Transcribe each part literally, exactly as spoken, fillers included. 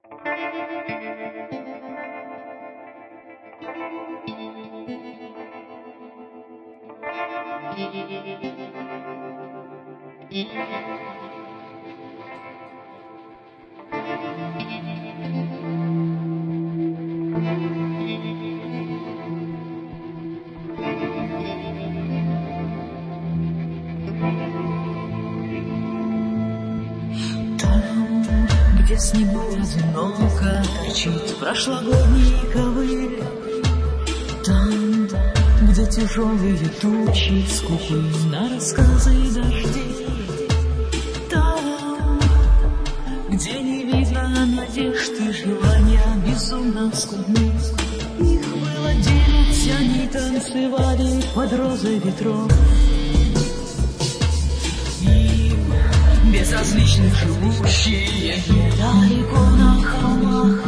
Где в снегу одиноко торчит прошлогодний ковыль, там, где тяжелые тучи скупы на рассказы и дожди, там, где не видно надежд и желания безумно скудны. Их было девять, они танцевали под розой ветров. Безразличных живущие далеко на холмах,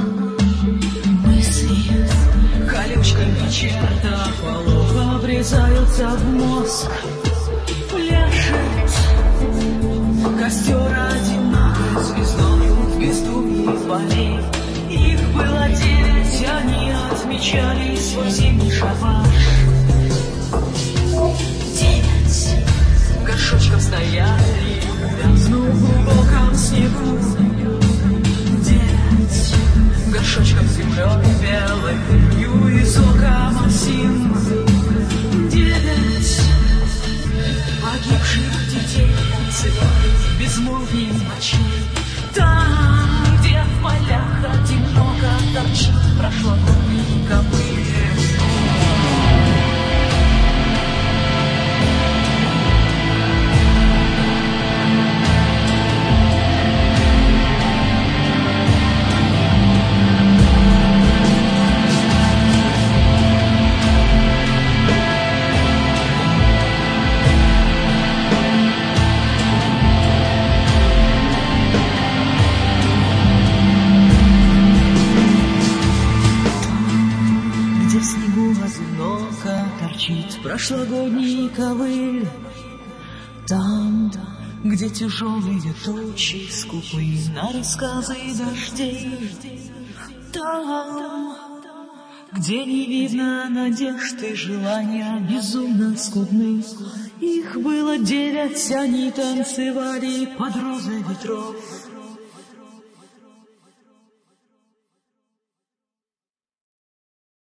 мысли колючками чертов волов обрезаются в мозг. Пляшет костер одинокой звездою в бездумье полей. Их было девять, они отмечали свой зимний шабаш. Девять горшочков стояли, вязнув в глубоком снегу. Девять горшочков землей белой, пылью и соком осин. Девять погибших детей танцевали в безмолвии ночей. Там, где в полях одиноко торчит прошлогодний ковыль. В снегу одиноко торчит прошлогодний ковыль, там, где тяжелые тучи скупы на рассказы и дождей, там, где не видно надежд и желания безумно скудны. Их было девять, они танцевали под розой ветров.